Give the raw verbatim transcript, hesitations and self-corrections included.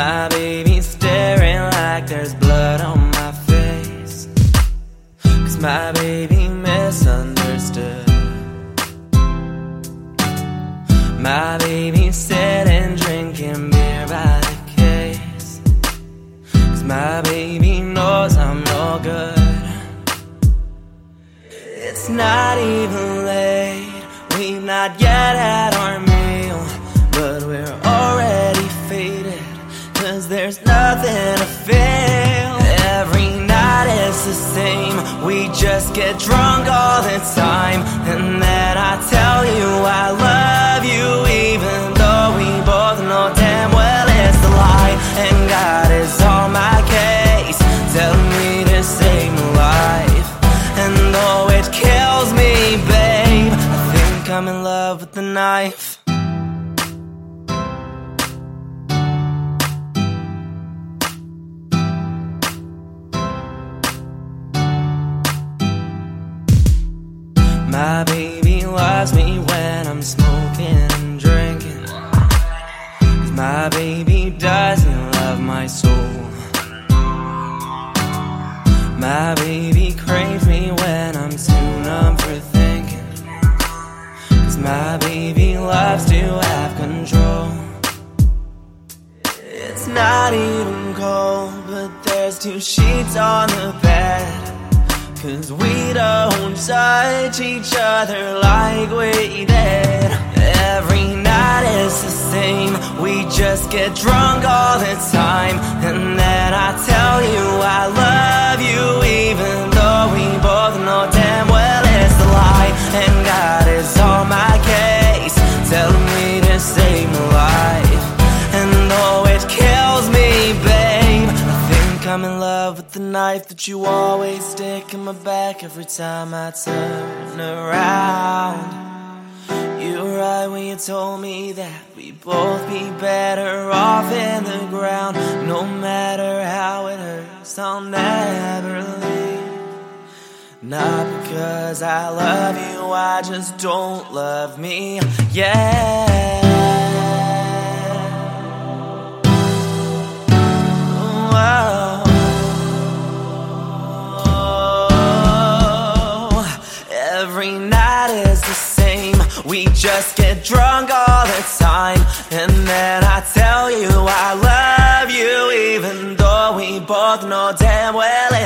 My baby's staring like there's blood on my face, 'cause my baby misunderstood. My baby's sitting drinking beer by the case, 'cause my baby knows I'm no good. It's not even late, we've not yet had our meal, but we're already faded, 'cause there's nothing to feel. Every night is the same, we just get drunk all the time, and then I tell you I love you, even though we both know damn well it's a lie. And God is on my case, telling me to save my life. And though it kills me, babe, I think I'm in love with the knife. My baby loves me when I'm smoking and drinking, 'cause my baby doesn't love my soul. My baby craves me when I'm too numb for thinking, 'cause my baby loves to have control. It's not even cold, but there's two sheets on the bed, 'cause we don't touch each other like we did. Every night is the same, we just get drunk all the time, and then I tell you I love you, even though we both know damn well it's a lie. And God is on my case, telling me to save my life. And though it kills me, babe, I think I'm in love with the knife that you always stick in my back every time I turn around. You were right when you told me that we'd both be better off in the ground. No matter how it hurts, I'll never leave. Not because I love you, I just don't love me, yeah. Oh, every night is the same, we just get drunk all the time, and then I tell you I love you, even though we both know damn well